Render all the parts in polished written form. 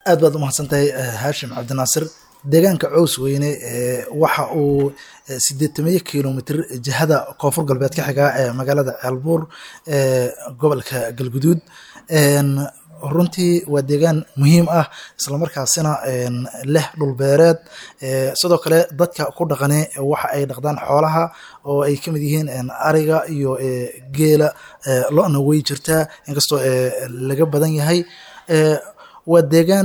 aad baad u mahadsantahay Haashim Cabdinaasir. deegaanka Cows Weyne waxa uu 8 kilomitir jihada koonfur galbeed ka xiga magaalada Ceelbuur gobolka Galguduud. runtii waa deegaan muhiim ah isla markaasina leh dhul beereed sidoo kale dadka ku dhaqane waxa ay dhaqdaan xoolaha oo ay kamid yihiin ariga iyo geela lo'na way jirtaa inkastoo laga badan yahay waa deegaan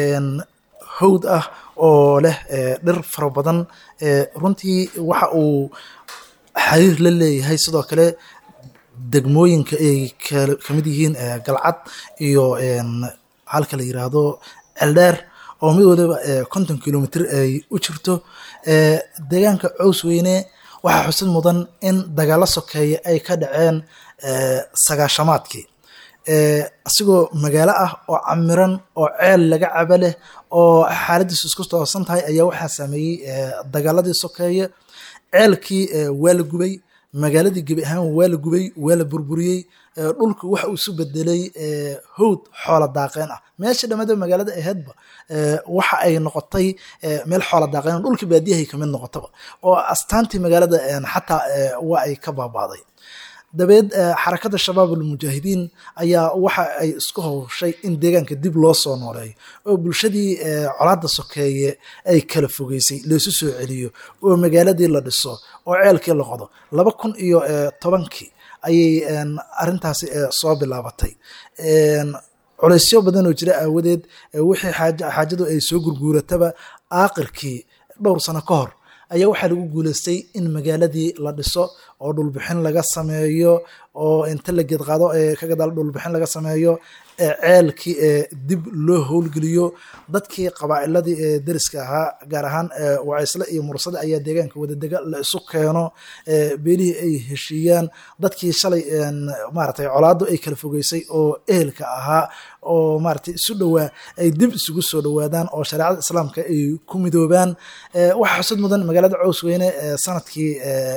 hawd ah oo leh dhir fara badan runtii waxa uu xiriir la leeyahay sidoo kale degmooyinka ay kamid yihiin galcad iyo halka la yiraahdo Ceeldheer oo mid waliba 50 kilomitir ay u jirto deegaanka Cows Weyne waxa xusid mudan in dagaalo sokeeye ay ka dhaceen sagaashamaadkii asigoo magaalo ah oo camiran oo ceel laga cabo leh oo xaaladiisu isku toosan tahay ayaa waxaa sameeyay dagaaladii sokeeye ceelkii waa la gubay magaaladii gebi ahaan waa la gubay waa la burburiyay dhulku waxa uu isu bedelay hawd xoola daaqeen ah meesha dhamada magaalada ahaydba waxa ay noqotay meel xoola daaqeen dhulka baadiyaha ka mid noqotaba oo astaantii magaalada xataa waa ay ka baabaaday dabeed xarakada shabaab al-mujaahidiin ayaa waxa ay isku hawshay in deegaanka dib loo soo nooleeyo oo bulshadii colaadda sokeeye ay kala fogeysay la isu soo celiyo oo magaaladii la dhiso oo ceelkii la qodo 2010kii ayay arintaasi soo bilaabatay culaysyo badan oo jira aawadeed wixii xaajadu ay soo gurguurataba aakhirkii dhowr sano ka hor ayaa waxaa lagu guuleystay in magaaladii la dhiso oo dhulbixin laga sameeyo oo inta la geed qaado ka gadaal dhulbixin laga sameeyo ceelkii dib loo howlgeliyo dadkii qabaa'iladii deriska ahaa gaar ahaan Wacaysle iyo Mursada ayaa deegaanka wadadega la isu keeno beelihii ay heshiiyaan dadkii shalay maartay colaado ay kala fogeysay oo ehelka ahaa oo maartay isu dhawaa ay dib isugu soo dhawaadaan oo shariicada islaamka ay ku midoobaan waxa xusud mudan magaalada Cows Weyne sanadkii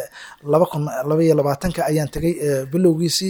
2022 ayaan tagay bilowgiisii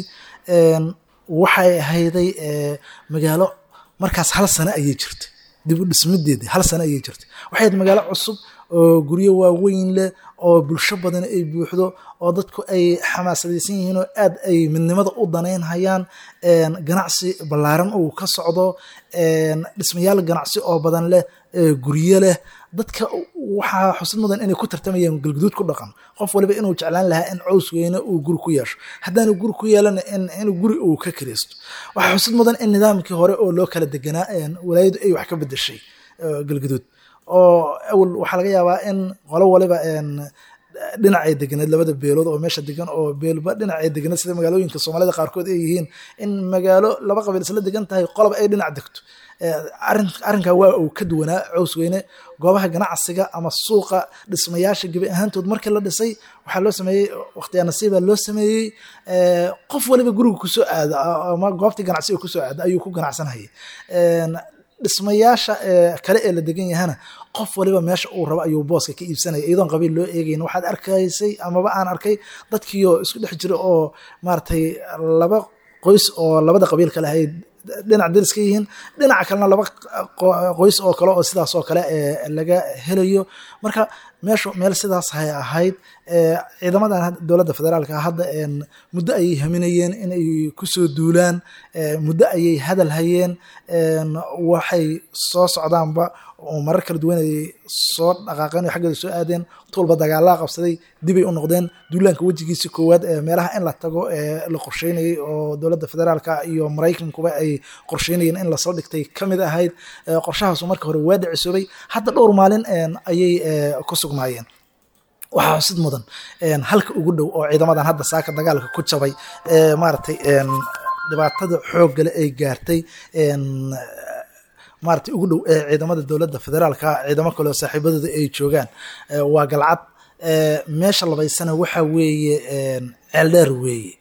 waxay ahayday magaalo markaas hal sano ayay jirtay dib u dhismadeedii hal sano ayay jirtay waxay ahayd magaalo cusub oo guryo waaweyn leh oo bulsho badan ay buuxdo oo dadku ay xamaasadaysan yihiin oo aad ay midnimada u daneynayaan ganacsi ballaaran oo ka socdo dhismayaal ganacsi oo badan leh guryo leh dadka waxa xusid mudan inay ku tartamayaan Galguduud ku dhaqan qof waliba inuu jeclaan lahaa in Cows Weyne uu guri ku yeesho haddana guri ku yeelana in guri uu ka kireysto waxa xusid mudan in nidaamkii hore oo loo kala deganaa walaayadu ay wax ka bedeshay Galguduud oo awal waxa laga yaabaa in qolo waliba dhinacay deganeed labada beelood oo meesha degan oo beelba dhinacay deganeed sida magaalooyinka Soomaalida qaarkood ay yihiin in magaalo laba qabiil isla degan tahay qolba ay dhinac degto arrinka waa uu ka duwanaa Cows Weyne goobaha ganacsiga ama suuqa dhismayaasha gabi ahaantood markii la dhisay waxa loo sameeyay waqtiga nasiiba loo sameeyay qof waliba guriga ku soo aada ama goobtii ganacsiga ku soo aada ayuu ku ganacsanayay dhismayaasha kale ee la degan yahana qof waliba meesha uu rabo ayuu booska ka iibsanaya iyadoon qabiil loo eegayn waxaad arkaysay amaba aan arkay dadkii oo isku dhex jira oo maartay laba qoys oo labada qabiil kala ahayd dhinac deriska yihiin dhinaca kalena laba qoys oo kale oo sidaas oo kale laga helayo marka meel sidaas hay ahayd ciidamadan dowladda federaalka hadda muddo ayay haminayeen inay ku soo duulaan muddo ayay hadal hayeen waxay soo socdaanba oo marar kala duwan ay soo dhaqaaqeen xaggeeda soo aadeen toolba dagaalada qabsaday dibay u noqdeen duulaanka wajigiisa koowaad meelaha in la tago la qorsheynayay oo dowladda federaalka iyo Mareykankuba ay qorsheynayeen in la soo dhigtay kamid ahayd qorshahaas markii hore waa dhicisoobay hadda dhowr maalin ayay ku sugnaayeen waxa xusid mudan halka ugu dhow oo ciidamadan hadda saaka dagaalka ku jabay maartay dhibaatada xoog leh ay gaartay maartay ugu dhow ciidamada dowladda federaalka ciidamo kale oo saaxiibadooda ay joogaan waa galcad meesha labaysana waxa weeye Ceeldheer weeye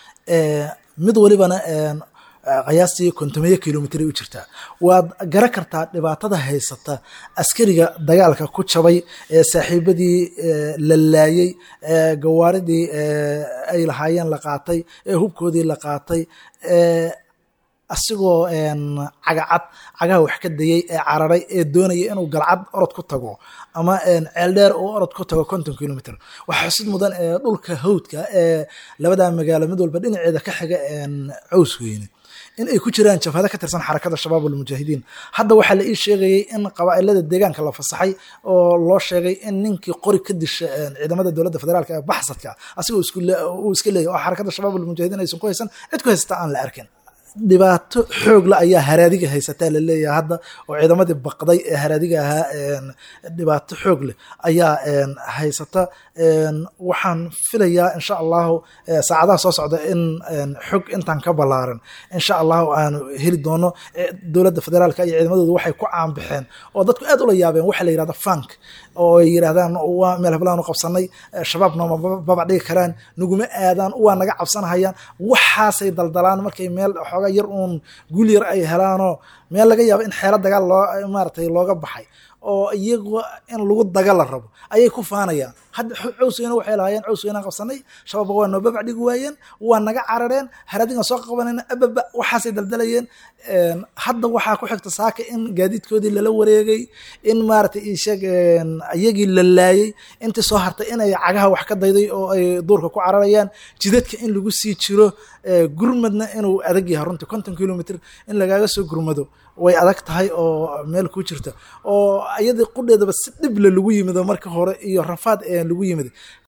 mid walibana qiyaastii 50 kilomitir u jirta waad garan kartaa dhibaatada haysata askariga dagaalka ku jabay saaxiibadii la laayay gawaaridii ay lahaayeen la qaatay hubkoodii la qaatay asigoo cagacad cagaha wax ka dayay ee cararay ee doonaya inuu galcad orod ku tago ama ceel dheer uu orod ku tago 50 kilomitr waxaa xusid mudan dhulka hawdka ee labada magaalo mid walba dhinaceeda ka xiga Caws Weyne in ay ku jiraan jabhada ka tirsan xarakada shabaabul mujaahidiin hadda waxaa la ii sheegayay in qabaa'ilada deegaanka la fasaxay oo loo sheegay in ninkii qori ka disha ciidamada dowladda federaalka ee baxsadka asigoo iska leeyahay oo xarakada shabaabul mujaahidiin aysan ku haysan cid ku haysta aan la arkin dhibaato xoog la ayaa haraadiga haysataa la leeyahay hadda oo ciidamadii baqday ee haraadiga ahaa dhibaato xoog leh ayaa haysata waxaan filayaa insha allahu saacadaha soo socda in xog intaan ka ballaaran insha allahu aanu heli doono dowladda federaalka iyo ciidamadooda waxay ku caanbixeen oo dadku aad ula yaabeen waxa la yidhahda funk oo ay yidhahdaan waa meel hablaan u qabsanay shabaab nooma babac dhigi karaan naguma aadaan waa naga cabsanahayaan waxaasay daldalaan markay meel xooga yar uun guul yar ay helaanoo meel laga yaabo in xeelo dagaal maaragtay looga baxay oo iyagu in lagu dagal la rabo ayay ku faanayaan hadda Caws Weyne waxay lahaayeen Caws Weyne qabsanay shabaab waa noo babac dhigi waayeen waa naga carareen haradiga soo qabanayna ababa waxaasay daldalayeen hadda waxaa ku xigta saaka in gaadiidkoodii lala wareegay in maaragtay iyagii la laayay intii soo hartay inay cagaha wax ka dayday oo ay duurka ku cararayaan jidadka in lagu sii jiro gurmadna inuu adag yahay runtii 50 kilomitr in lagaaga soo gurmado way adag tahay oo meel ku jirta oo ayadii qudheedaba si dhib lagu yimido marka hore iyo rafaad lagu yimid